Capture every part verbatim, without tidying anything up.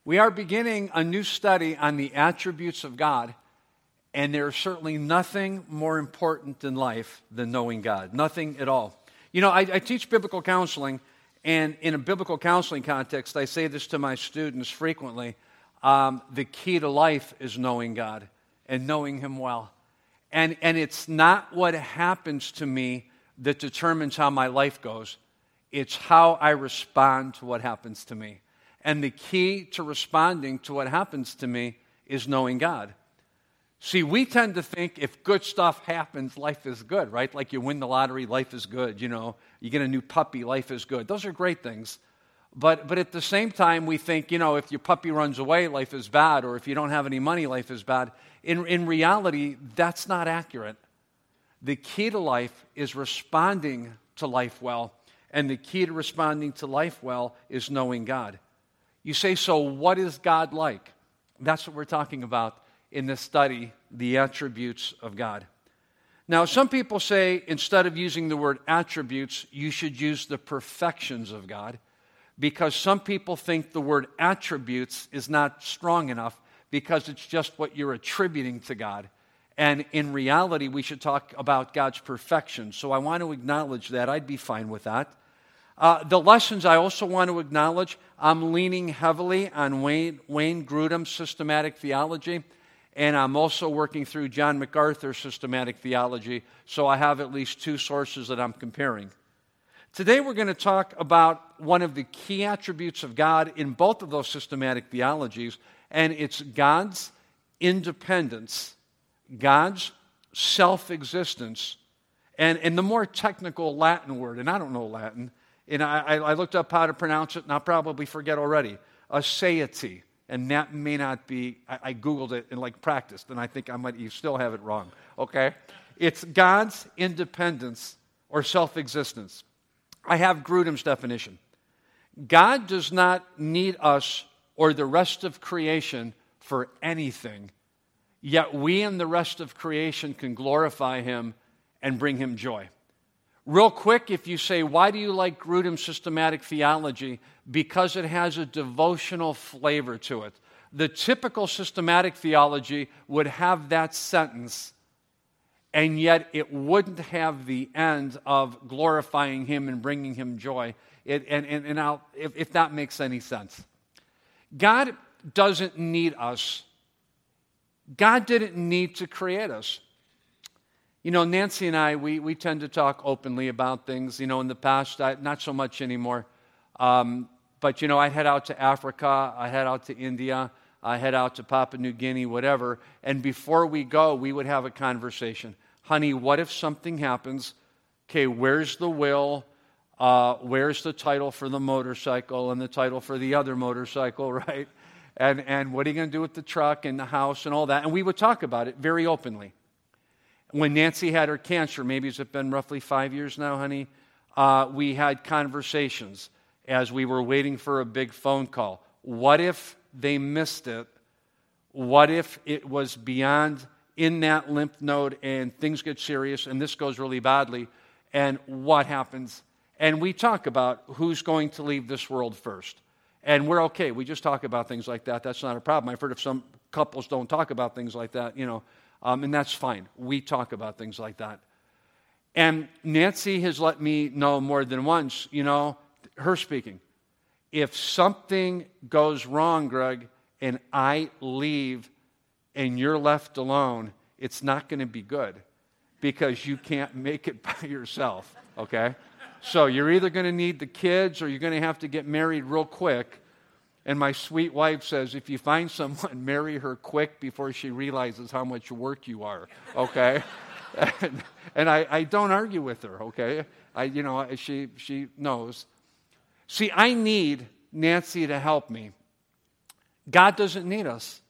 We are beginning a new study on the attributes of God, and there's certainly nothing more important in life than knowing God. Nothing at all. You know, I, I teach biblical counseling, and in a biblical counseling context, I say this to my students frequently. Um, the key to life is knowing God and knowing Him well. And, and it's not what happens to me that determines how my life goes. It's how I respond to what happens to me. And the key to responding to what happens to me is knowing God. See, we tend to think if good stuff happens, life is good, right? Like you win the lottery, life is good. You know, you get a new puppy, life is good. Those are great things. But but at the same time, we think, you know, if your puppy runs away, life is bad. Or if you don't have any money, life is bad. In, in reality, that's not accurate. The key to life is responding to life well. And the key to responding to life well is knowing God. You say, so what is God like? That's what we're talking about in this study, the attributes of God. Now, some people say instead of using the word attributes, you should use the perfections of God, because some people think the word attributes is not strong enough because it's just what you're attributing to God. And in reality, we should talk about God's perfection. So I want to acknowledge that. I'd be fine with that. Uh, the lessons I also want to acknowledge, I'm leaning heavily on Wayne, Wayne Grudem's systematic theology. And I'm also working through John MacArthur's systematic theology, so I have at least two sources that I'm comparing. Today we're going to talk about one of the key attributes of God in both of those systematic theologies, and it's God's independence, God's self-existence, and, and the more technical Latin word, and I don't know Latin, and I, I looked up how to pronounce it, and I'll probably forget already, aseity. And that may not be, I, I Googled it and like practiced, and I think I might you still have it wrong, okay? It's God's independence or self-existence. I have Grudem's definition. God does not need us or the rest of creation for anything, yet we and the rest of creation can glorify Him and bring Him joy. Real quick, if you say, why do you like Grudem's systematic theology? Because it has a devotional flavor to it. The typical systematic theology would have that sentence, and yet it wouldn't have the end of glorifying Him and bringing Him joy. It, and and, and I'll, if, if that makes any sense. God doesn't need us. God didn't need to create us. You know, Nancy and I, we, we tend to talk openly about things. You know, in the past, I, not so much anymore. Um, but, you know, I'd head out to Africa, I'd head out to India, I'd head out to Papua New Guinea, whatever. And before we go, we would have a conversation. Honey, what if something happens? Okay, where's the will? Uh, where's the title for the motorcycle and the title for the other motorcycle, right? And, and what are you going to do with the truck and the house and all that? And we would talk about it very openly. When Nancy had her cancer, maybe it's been roughly five years now, honey, uh, we had conversations as we were waiting for a big phone call. What if they missed it? What if it was beyond in that lymph node and things get serious and this goes really badly? And what happens? And we talk about who's going to leave this world first. And we're okay. We just talk about things like that. That's not a problem. I've heard of some couples don't talk about things like that, you know. Um, and that's fine. We talk about things like that. And Nancy has let me know more than once, you know, her speaking. If something goes wrong, Greg, and I leave and you're left alone, it's not going to be good because you can't make it by yourself, okay? So you're either going to need the kids or you're going to have to get married real quick. And my sweet wife says, if you find someone, marry her quick before she realizes how much work you are, okay? and and I, I don't argue with her, okay? I, you know, she she knows. See, I need Nancy to help me. God doesn't need us.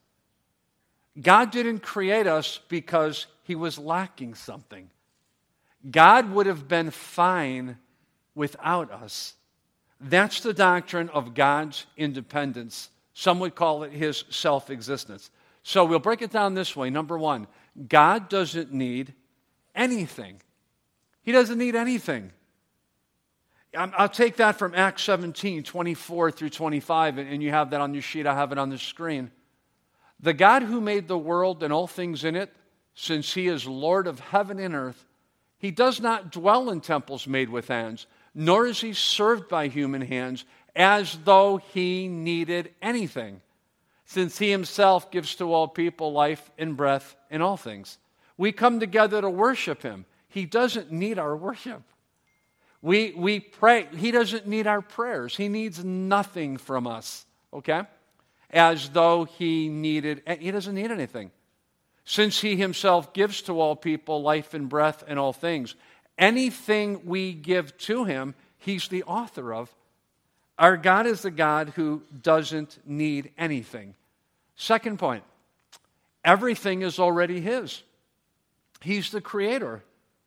God didn't create us because He was lacking something. God would have been fine without us. That's the doctrine of God's independence. Some would call it His self-existence. So we'll break it down this way. Number one, God doesn't need anything. He doesn't need anything. I'll take that from Acts seventeen, twenty-four through twenty-five, and you have that on your sheet. I have it on the screen. The God who made the world and all things in it, since he is Lord of heaven and earth, he does not dwell in temples made with hands, nor is he served by human hands, as though he needed anything, since he himself gives to all people life and breath and all things. We come together to worship him. He doesn't need our worship. We, we pray. He doesn't need our prayers. He needs nothing from us, okay? As though he needed, he doesn't need anything. Since he himself gives to all people life and breath and all things, anything we give to him, he's the author of. Our God is the God who doesn't need anything. Second point, everything is already his. He's the creator.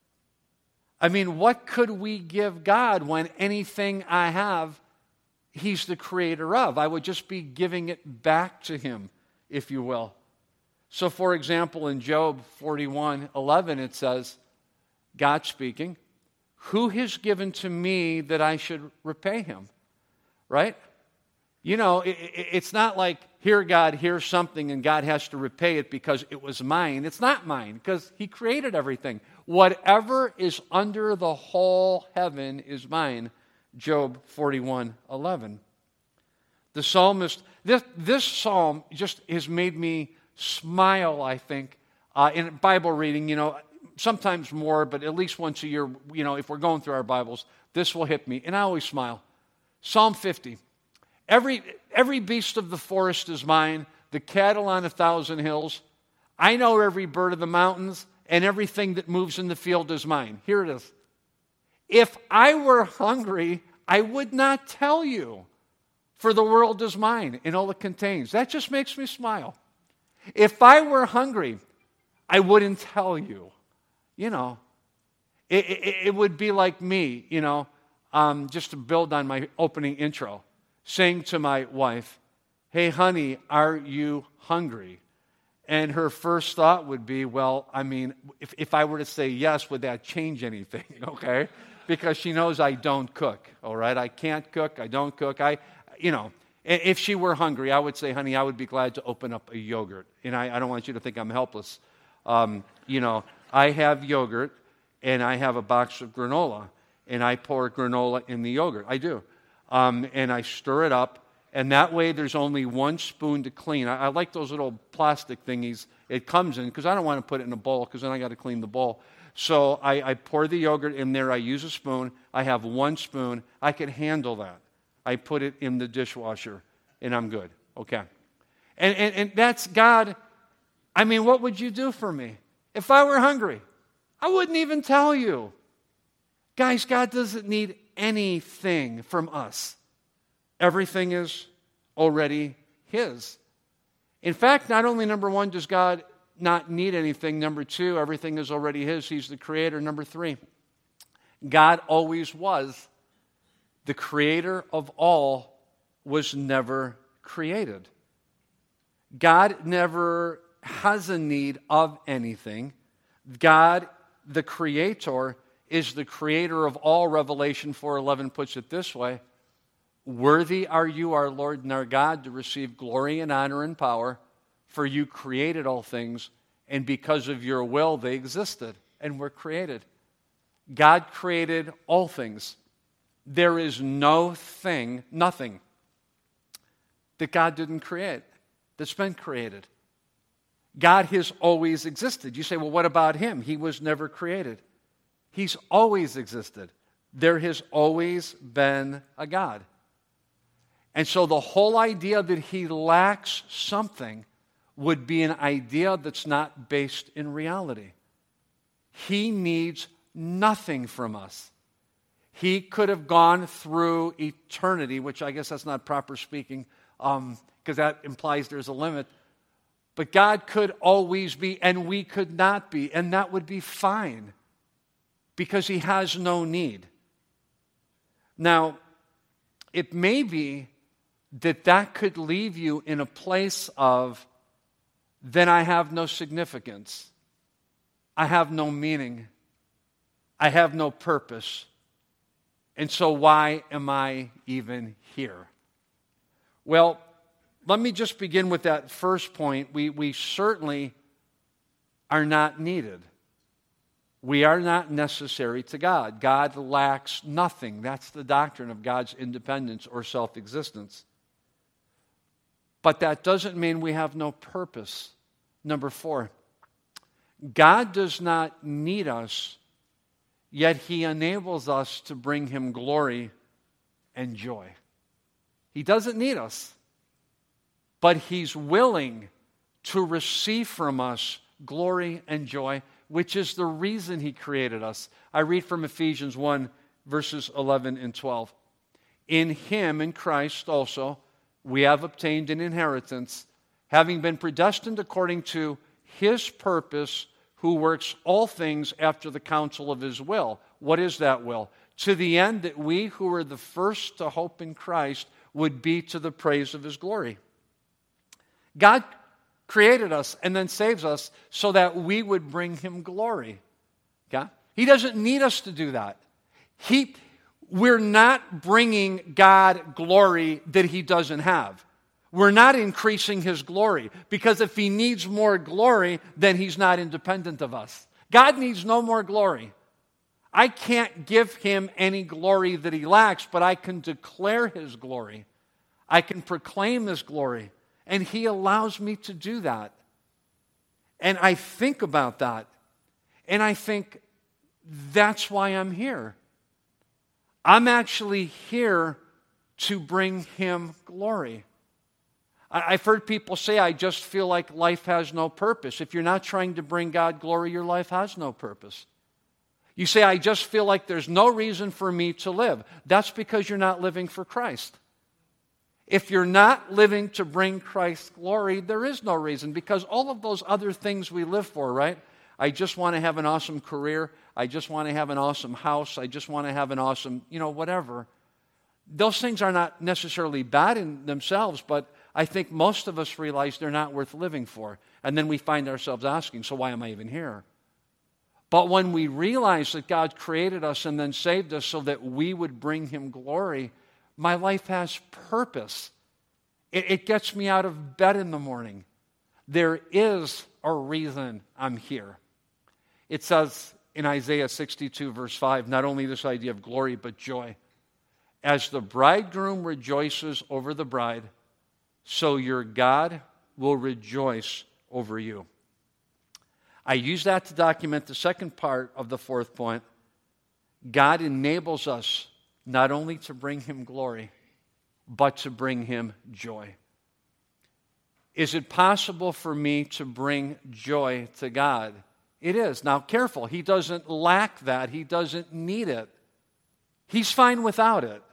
I mean, what could we give God when anything I have, he's the creator of? I would just be giving it back to him, if you will. So, for example, in Job forty-one eleven, it says, God speaking, who has given to me that I should repay him? Right? You know, it, it, it's not like, here, God, here's something, and God has to repay it because it was mine. It's not mine, because he created everything. Whatever is under the whole heaven is mine. Job forty-one eleven. The psalmist, this, this psalm just has made me smile, I think, uh, in Bible reading, you know, sometimes more, but at least once a year, you know, if we're going through our Bibles, this will hit me, and I always smile. Psalm fifty. Every, every beast of the forest is mine, the cattle on a thousand hills. I know every bird of the mountains, and everything that moves in the field is mine. Here it is. If I were hungry, I would not tell you, for the world is mine and all it contains. That just makes me smile. If I were hungry, I wouldn't tell you. You know, it, it, it would be like me, you know, um, just to build on my opening intro, saying to my wife, hey, honey, are you hungry? And her first thought would be, well, I mean, if, if I were to say yes, would that change anything, okay? Because she knows I don't cook, all right? I can't cook, I don't cook. I, you know, if she were hungry, I would say, honey, I would be glad to open up a yogurt. And I, I don't want you to think I'm helpless. Um, you know, I have yogurt, and I have a box of granola, and I pour granola in the yogurt. I do. Um, and I stir it up, and that way there's only one spoon to clean. I, I like those little plastic thingies it comes in, because I don't want to put it in a bowl, because then I got to clean the bowl. So I, I pour the yogurt in there. I use a spoon. I have one spoon. I can handle that. I put it in the dishwasher, and I'm good. Okay. And, and, and that's God. I mean, what would you do for me? If I were hungry, I wouldn't even tell you. Guys, God doesn't need anything from us. Everything is already his. In fact, not only, number one, does God not need anything. Number two, everything is already his. He's the creator. Number three, God always was. The creator of all was never created. God never has a need of anything. God, the creator, is the creator of all. Revelation four eleven puts it this way: worthy are you, our Lord and our God, to receive glory and honor and power, for you created all things, and because of your will they existed and were created. God created all things. There is no thing, nothing, that God didn't create, that's been created. God has always existed. You say, well, what about him? He was never created. He's always existed. There has always been a God. And so the whole idea that he lacks something would be an idea that's not based in reality. He needs nothing from us. He could have gone through eternity, which I guess that's not proper speaking, um, because that implies there's a limit. But God could always be, and we could not be, and that would be fine, because he has no need. Now, it may be that that could leave you in a place of, then I have no significance. I have no meaning. I have no purpose. And so why am I even here? Well, let me just begin with that first point. We, we certainly are not needed. We are not necessary to God. God lacks nothing. That's the doctrine of God's independence or self-existence. But that doesn't mean we have no purpose. Number four, God does not need us, yet He enables us to bring Him glory and joy. He doesn't need us, but He's willing to receive from us glory and joy, which is the reason He created us. I read from Ephesians one, verses eleven and twelve. In Him, in Christ also, we have obtained an inheritance, having been predestined according to His purpose, who works all things after the counsel of His will. What is that will? To the end that we who were the first to hope in Christ would be to the praise of His glory. God created us and then saves us so that we would bring Him glory. Okay? He doesn't need us to do that. He, we're not bringing God glory that He doesn't have. We're not increasing His glory, because if He needs more glory, then He's not independent of us. God needs no more glory. I can't give Him any glory that He lacks, but I can declare His glory. I can proclaim His glory. And He allows me to do that. And I think about that. And I think, that's why I'm here. I'm actually here to bring Him glory. I've heard people say, I just feel like life has no purpose. If you're not trying to bring God glory, your life has no purpose. You say, I just feel like there's no reason for me to live. That's because you're not living for Christ. If you're not living to bring Christ glory, there is no reason, because all of those other things we live for, right? I just want to have an awesome career. I just want to have an awesome house. I just want to have an awesome, you know, whatever. Those things are not necessarily bad in themselves, but I think most of us realize they're not worth living for. And then we find ourselves asking, so why am I even here? But when we realize that God created us and then saved us so that we would bring Him glory, my life has purpose. It, it gets me out of bed in the morning. There is a reason I'm here. It says in Isaiah sixty-two, verse five, not only this idea of glory, but joy. As the bridegroom rejoices over the bride, so your God will rejoice over you. I use that to document the second part of the fourth point. God enables us not only to bring Him glory, but to bring Him joy. Is it possible for me to bring joy to God? It is. Now, careful. He doesn't lack that. He doesn't need it. He's fine without it.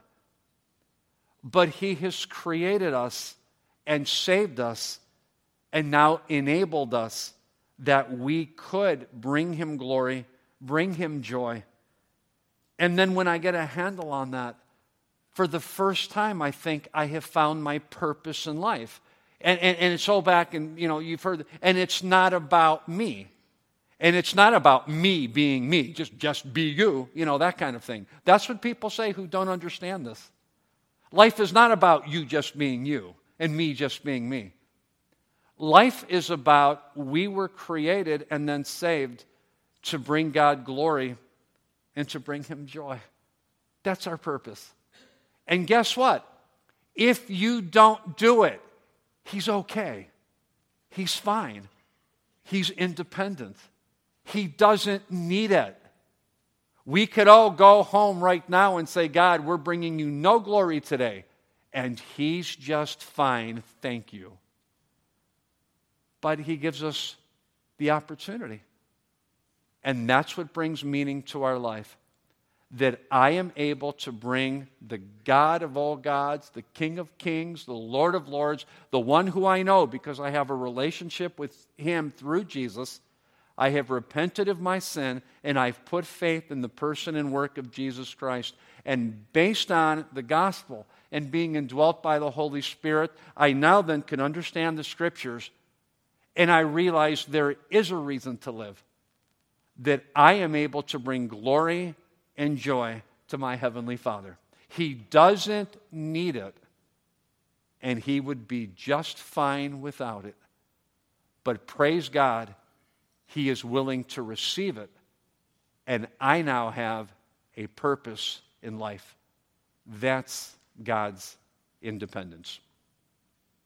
But He has created us and saved us and now enabled us that we could bring Him glory, bring Him joy. And then when I get a handle on that, for the first time, I think I have found my purpose in life. And, and, and it's all back, and you know, you've heard, and it's not about me. And it's not about me being me, just, just be you, you know, that kind of thing. That's what people say who don't understand this. Life is not about you just being you and me just being me. Life is about we were created and then saved to bring God glory and to bring Him joy. That's our purpose. And guess what? If you don't do it, He's okay. He's fine. He's independent. He doesn't need it. We could all go home right now and say, God, we're bringing you no glory today. And He's just fine, thank you. But He gives us the opportunity. And that's what brings meaning to our life. That I am able to bring the God of all gods, the King of kings, the Lord of lords, the one who I know because I have a relationship with Him through Jesus. I have repented of my sin, and I've put faith in the person and work of Jesus Christ. And based on the gospel and being indwelt by the Holy Spirit, I now then can understand the Scriptures, and I realize there is a reason to live. That I am able to bring glory and joy to my Heavenly Father. He doesn't need it, and he would be just fine without it. But praise God, he is willing to receive it, and I now have a purpose in life. That's God's independence.